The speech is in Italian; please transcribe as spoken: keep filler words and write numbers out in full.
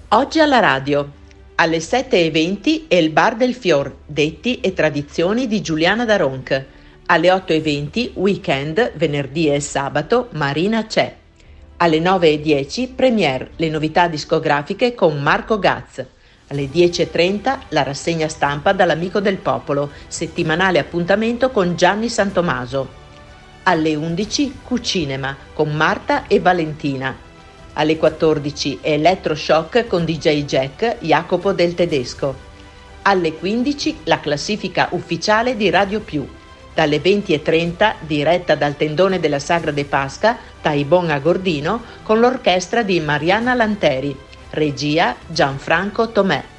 Oggi alla radio, alle sette e venti è il Bar del Fior, detti e tradizioni di Giuliana Daronc. Alle otto e venti, weekend, venerdì e sabato, Marina c'è. Alle nove e dieci, premiere, le novità discografiche con Marco Gaz. Alle dieci e trenta, la rassegna stampa dall'Amico del Popolo, settimanale appuntamento con Gianni Santomaso. Alle undici, Cucinema, con Marta e Valentina. Alle quattordici Electroshock con D J Jack, Jacopo del Tedesco. Alle quindici la classifica ufficiale di Radio Più. Dalle venti e trenta diretta dal tendone della Sagra de Pasca, Taibon Agordino, con l'orchestra di Mariana Lanteri. Regia Gianfranco Tomè.